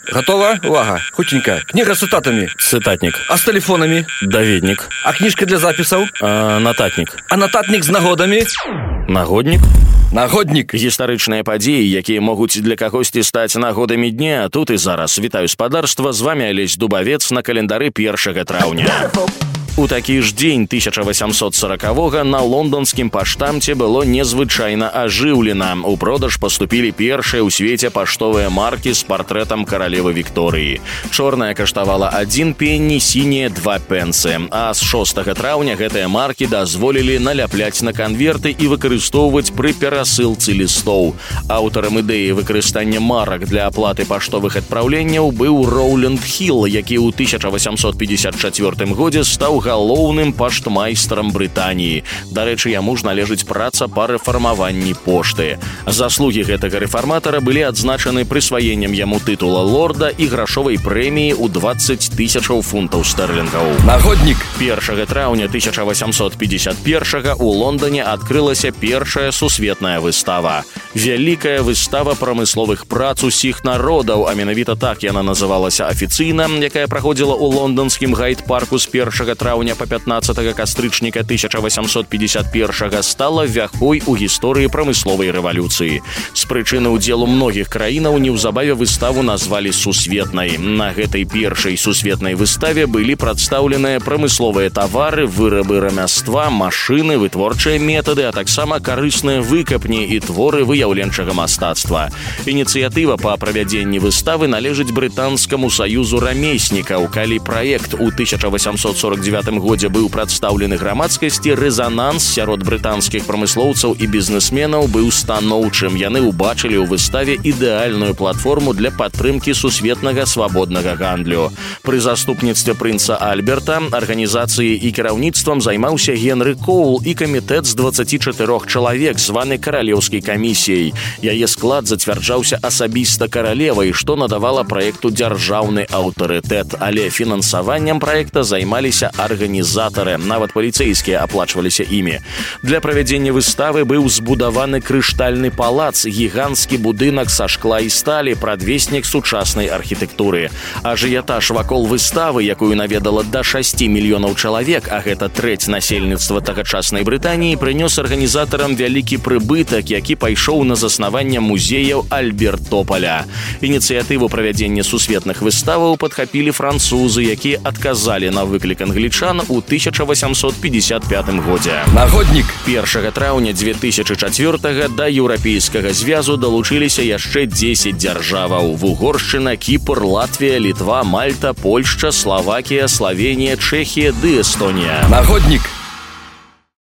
Готова? Увага. Хутенько. Книга с цитатами. Цытатнік. А с телефонами? Даведнік. А книжка для записаў? Нататнік. А нататник с нагодами? Нагоднік. Нагодник. Гістарычныя падзеі, якія могуць для кагосьці стаць нагодамі дня. Тут і зараз. Вітаю спадарства, з вами Алесь Дубавец на календары 1 траўня. У такі ж дзень 1840-го на лонданскім паштамце было незвычайна ажыўлена. У продаж паступілі першыя ў свеце паштовыя маркі з партрэтам каралевы Вікторыі. Чорная каштавала 1 пенні, сіняя 2 пенсы. А з 6 траўня гэтыя маркі дазволілі наляпляць на канверты і выкарыстоўваць пры перасылцы лістоў. Аўтарам ідэі выкарыстання марак для аплаты паштовых адпраўленняў быў Роўленд Хіл, які ў 1854 годзе стаў галоўным паштмайстрам Брытаніі. Дарэчы, яму ж належыць праца па рэфармаванні пошты. Заслугі гэтага рэфарматара былі адзначаны прысваеннем яму тытула лорда і грашовай прэміі ў 20 000 фунтаў стэрлінгаў. Нагодник. 1 траўня 1851 у Лондоне адкрылася першая сусветная выстава. Вялікая выстава прамысловых прац усіх народаў, а менавіта так яна называлася афіцыйна, якая праходзіла ў лонданскім гайд-парку з 1 траўня па 15 кастрычніка 1851 стала вяхой у гісторыі прамысловай рэвалюцыі. З прычыны ўдзелу многіх краінаў неўзабаве выставу назвалі сусветнай. На гэтай першай сусветнай выставе былі прадстаўленыя прамысловыя тавары, вырабы рамяства, машыны, вытворчыя метады, а таксама карысныя выкапні і творы выяўленчага мастацтва. Ініцыятыва па правядзенні выставы належыць брытанскаму саюзу рамеснікаў. Калі праект у 1849 годзе быў прадстаўлены грамадскасці, рэзананс сярод брытанскіх прамыслоўцаў і бізнесменаў быў станоўчым. Яны ўбачылі ў выставе ідэальную платформу для падтрымкі сусветнага свабоднага гандлю. Пры заступніцтве прынца Альберта арганізацыяй і кіраўніцтвам займаўся Генры Коул і камітэт з 24 чалавек, званы каралеўскай камісіяй. Яе склад зацвярджаўся асабіста каралевай, што надавала праекту дзяржаўны аўтарытэт, але фінансаваннем праекта займаліся арганізатары, нават паліцэйскія аплачваліся імі. Для правядзення выставы быў збудаваны крыштальны палац, гіганцкі будынак са шкла і сталі, прадвеснік сучаснай архітэктуры. Ажыятаж вакол выставы, якую наведала да 6 мільёнаў чалавек, а гэта трэць насельніцтва тагачаснай Брытаніі, прынёс арганізатарам вялікі прыбытак, які пайшоў на заснаванне музеяў Альбертополя. Ініцыятыву правядзення сусветных выставаў падхапілі французы, якія адказалі на выклік англічан у 1855 годзе. Нагодник. 1 траўня 2004 да Еўрапейскага звязу далучыліся яшчэ 10 дзяржаваў: Угоршчына, Кіпр, Латвія, Літва, Мальта, Польшча, Славакія, Славенія, Чэхія ды Эстонія. Нагодник.